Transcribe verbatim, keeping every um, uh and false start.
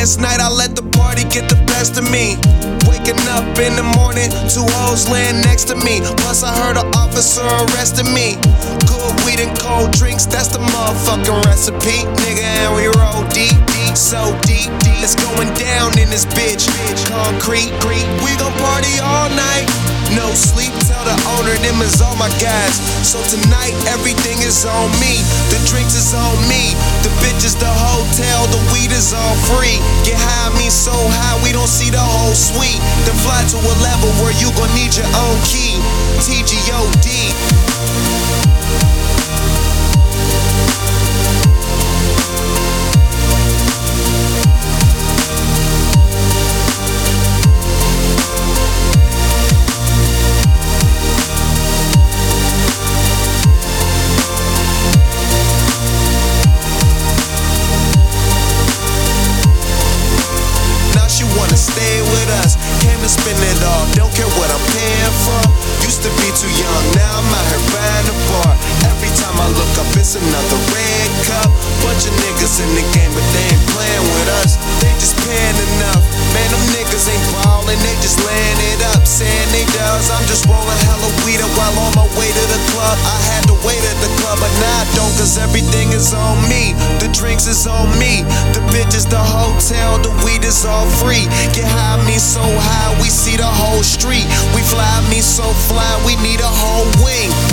Last night I let the party get the best of me. Waking up in the morning, two hoes laying next to me. Plus I heard an officer arrested me. Good weed and cold drinks, that's the motherfucking recipe. Nigga, and we roll deep, deep, so deep, deep. It's going down in this bitch. Concrete, we gon' party all night. No sleep, tell the owner them is all my guys. So tonight everything is on me. The drinks is on me. The bitches, the hotel, the weed is all free. Get high, me so high we don't see the whole suite. Then fly to a level where you gon' need your own key. T G O D. Stay with us, came to spend it all. Don't care what I'm paying for. Used to be too young, now I'm out here buying a bar. Every time I look up, it's another red cup. Bunch of niggas in the game, but they ain't playing with us. They just paying enough. Man, them niggas ain't ballin', they just laying it up. Saying they does, I'm just rolling hella weed up while on my way to the club. I had to wait at the club, but now I don't, cause everything is on me. The drinks is on me. The bitches, the hotel, the weed is all free. Get high, me so high, we see the whole street. We fly, me so fly, we need a whole wing.